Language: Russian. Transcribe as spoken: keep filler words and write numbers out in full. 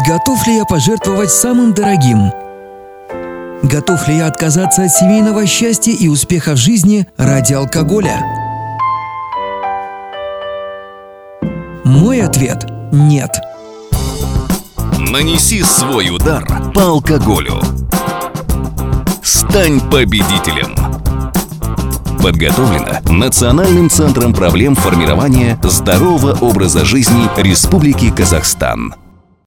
Готов ли я пожертвовать самым дорогим? Готов ли я отказаться от семейного счастья и успеха в жизни ради алкоголя? Мой ответ – нет. Нанеси свой удар по алкоголю. Стань победителем. Подготовлено Национальным центром проблем формирования здорового образа жизни Республики Казахстан.